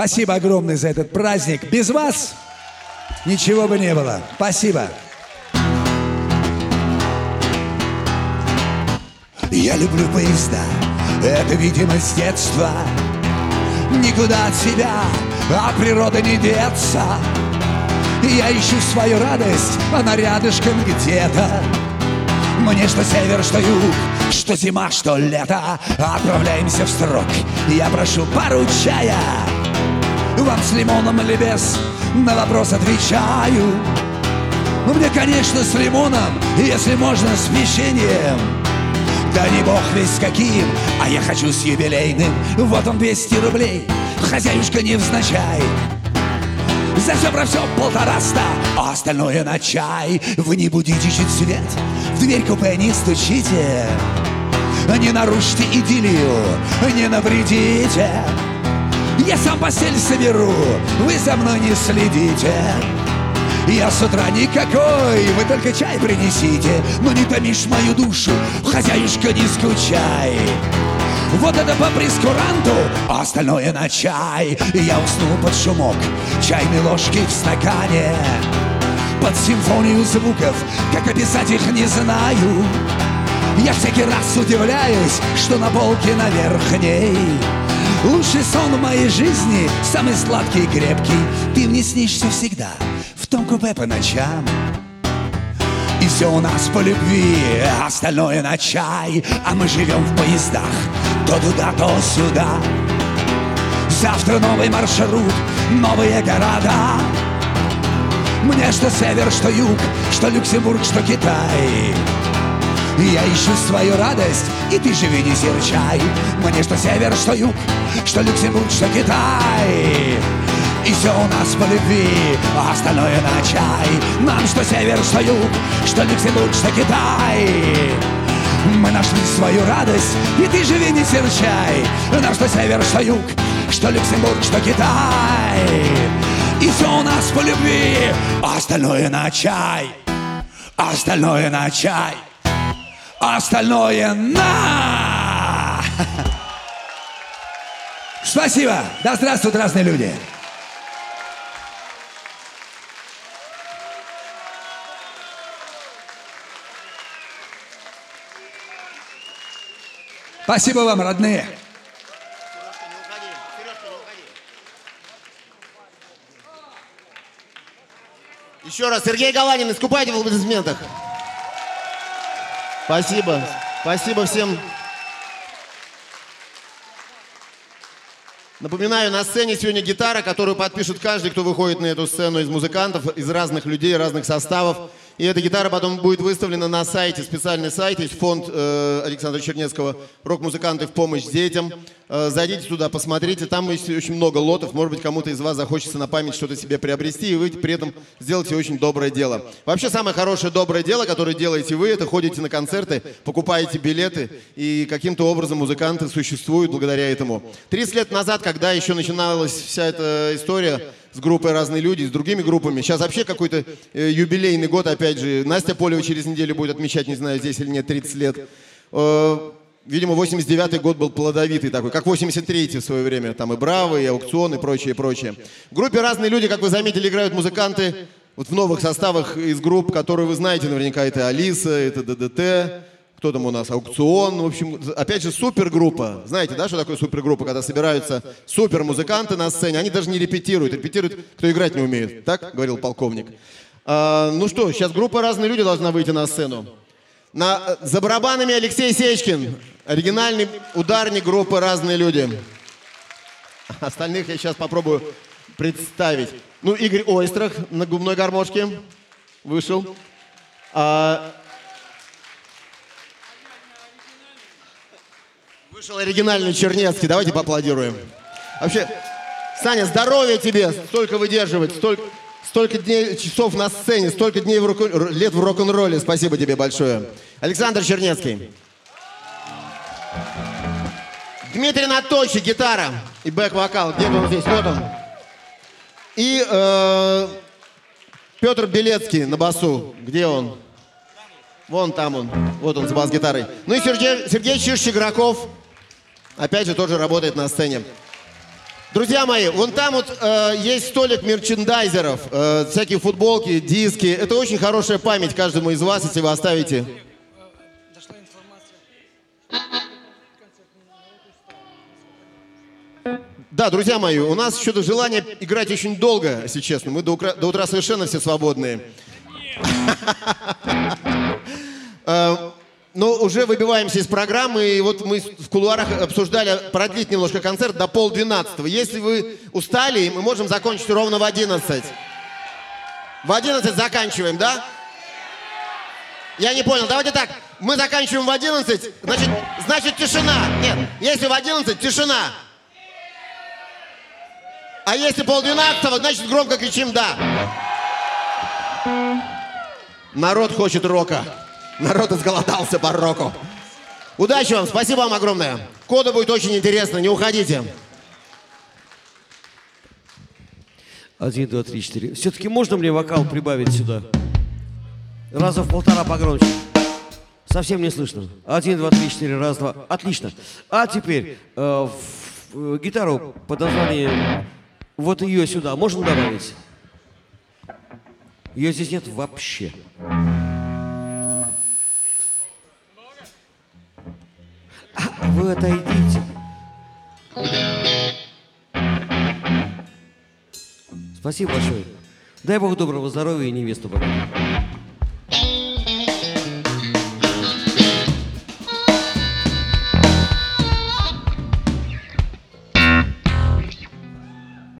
Спасибо огромное за этот праздник. Без вас ничего бы не было. Спасибо. Я люблю поезда, это, видимо, с детства. Никуда от себя, от природы не деться. Я ищу свою радость, она рядышком где-то. Мне что север, что юг, что зима, что лето. Отправляемся в строк, я прошу пару чая. Вам с лимоном или без, на вопрос отвечаю. Мне, конечно, с лимоном, если можно, с печеньем. Да не бог весь каким, а я хочу с юбилейным. Вот он 200 рублей, хозяюшка невзначай. За все про все 150, а остальное на чай. Вы не будите чуть свет, в дверь купе не стучите. Не нарушите идиллию, не навредите. Я сам постель соберу, вы за мной не следите. Я с утра никакой, вы только чай принесите. Но не томишь мою душу, хозяюшка, не скучай. Вот это по прескуранту, а остальное на чай. Я уснул под шумок чайной ложки в стакане, под симфонию звуков, как описать их не знаю. Я всякий раз удивляюсь, что на полке на верхней лучший сон в моей жизни, самый сладкий и крепкий. Ты мне снишься всегда в том купе по ночам. И все у нас по любви, остальное на чай. А мы живем в поездах, то туда, то сюда. Завтра новый маршрут, новые города. Мне что север, что юг, что Люксембург, что Китай. Я ищу свою радость, и ты живи, не серчай. Мне что север, что юг, что Люксембург, что Китай. И все у нас по любви, а остальное на чай. Нам что север, что юг, что Люксембург, что Китай. Мы нашли свою радость, и ты живи, не серчай. Нам что север, что юг, что Люксембург, что Китай. И все у нас по любви, а остальное на чай. А остальное на чай. А остальное на... Спасибо. Да здравствуют разные люди. Спасибо вам, родные. Еще раз, Сергей Галанин, искупайте в аплодисментах. Спасибо. Спасибо всем. Напоминаю, на сцене сегодня гитара, которую подпишет каждый, кто выходит на эту сцену из музыкантов, из разных людей, разных составов. И эта гитара потом будет выставлена на сайте, специальный сайт, есть фонд Александра Чернецкого «Рок-музыканты в помощь детям». Зайдите туда, посмотрите, там есть очень много лотов, может быть, кому-то из вас захочется на память что-то себе приобрести, и вы при этом сделаете очень доброе дело. Вообще, самое хорошее доброе дело, которое делаете вы, это ходите на концерты, покупаете билеты, и каким-то образом музыканты существуют благодаря этому. 30 лет назад, когда еще начиналась вся эта история с группой «Разные люди», с другими группами, сейчас вообще какой-то юбилейный год, опять же, Настя Полева через неделю будет отмечать, не знаю, здесь или нет, 30 лет. Видимо, 89-й год был плодовитый такой, как 83-й в свое время. Там и «Браво», и «Аукцион», и прочее, прочее. В группе «Разные люди», как вы заметили, играют музыканты вот в новых составах из групп, которые вы знаете наверняка. Это «Алиса», это «ДДТ». Кто там у нас? «Аукцион». В общем, опять же, супергруппа. Знаете, да, что такое супергруппа? Когда собираются супермузыканты на сцене, они даже не репетируют. Репетируют, кто играть не умеет. Так говорил полковник. Ну что, сейчас группа «Разные люди» должна выйти на сцену. За барабанами Алексей Сечкин, оригинальный ударник группы «Разные люди». Остальных я сейчас попробую представить. Ну, Игорь Ойстрах на губной гармошке вышел. Вышел оригинальный Чернецкий. Давайте поаплодируем. Вообще, Саня, здоровья тебе, столько выдерживать, столько дней, часов на сцене, столько дней лет в рок-н-ролле. Спасибо тебе большое. Александр Чернецкий. Дмитрий Наточи, гитара и бэк-вокал. Где он здесь? Вот он. И Петр Белецкий на басу. Где он? Вон там он. Вот он с бас-гитарой. Ну и Сергей Чиж-Чиграков. Опять же, тоже работает на сцене. Друзья мои, вон там вот есть столик мерчендайзеров, всякие футболки, диски. Это очень хорошая память каждому из вас, если вы оставите. Да, друзья мои, у нас еще желание играть очень долго, если честно. Мы до утра совершенно все свободные. Но уже выбиваемся из программы, и вот мы в кулуарах обсуждали продлить немножко концерт до 11:30. Если вы устали, мы можем закончить ровно в 11. В 11 заканчиваем, да? Я не понял, давайте так, мы заканчиваем в 11, значит тишина. Нет, если в 11, тишина. А если 11:30, значит громко кричим «да». Народ хочет рока. Народ изголодался по року. Удачи вам, спасибо вам огромное. Кода будет очень интересно, не уходите. 1, 2, 3, 4. Все-таки можно мне вокал прибавить сюда? Раза в 1,5 погромче. Совсем не слышно. 1, 2, 3, 4, раз, два. Отлично. А теперь гитару под названием вот ее сюда можно добавить? Ее здесь нет вообще. Вы отойдите. Спасибо большое. Дай Бог доброго здоровья и невесту богатую.